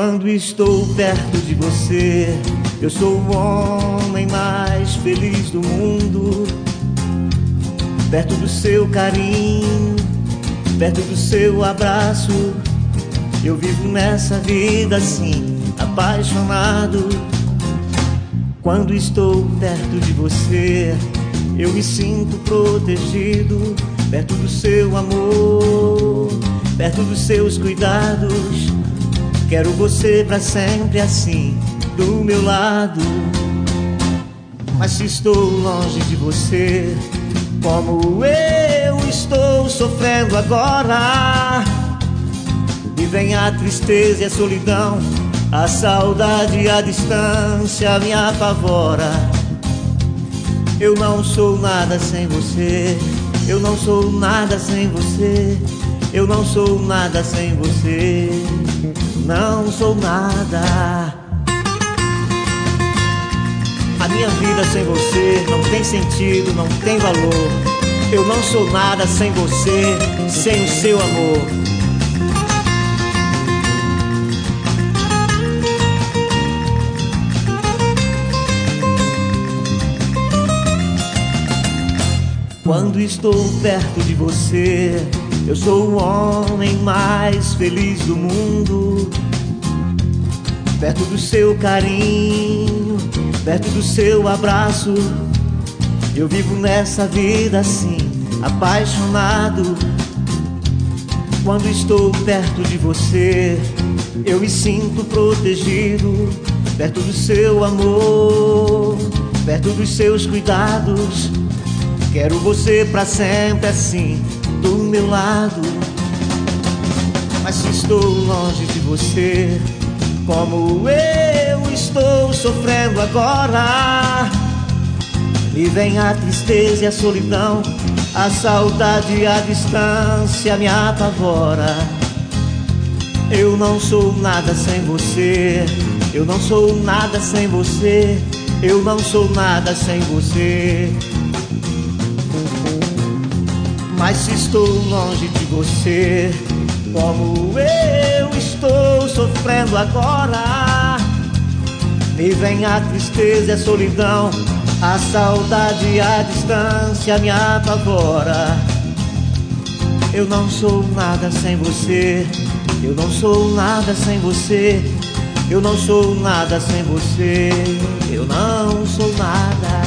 Quando estou perto de você, eu sou o homem mais feliz do mundo. Perto do seu carinho, perto do seu abraço, eu vivo nessa vida assim, apaixonado. Quando estou perto de você, eu me sinto protegido. Perto do seu amor, perto dos seus cuidados, quero você pra sempre assim, do meu lado. Mas se estou longe de você, como eu estou sofrendo agora, e vem a tristeza e a solidão, a saudade e a distância me apavora. Eu não sou nada sem você, eu não sou nada sem você, eu não sou nada sem você, não sou nada. A minha vida sem você não tem sentido, não tem valor. Eu não sou nada sem você, sem o seu amor. Quando estou perto de você, eu sou o homem mais feliz do mundo. Perto do seu carinho, perto do seu abraço, eu vivo nessa vida assim, apaixonado. Quando estou perto de você, eu me sinto protegido. Perto do seu amor, perto dos seus cuidados, quero você pra sempre assim, do meu lado. Mas se estou longe de você, como eu estou sofrendo agora, e vem a tristeza e a solidão, a saudade e a distância me apavora. Eu não sou nada sem você, eu não sou nada sem você, eu não sou nada sem você. Mas se estou longe de você, como eu estou sofrendo agora, e vem a tristeza e a solidão, a saudade e a distância me apavora. Eu não sou nada sem você, eu não sou nada sem você, eu não sou nada sem você, eu não sou nada.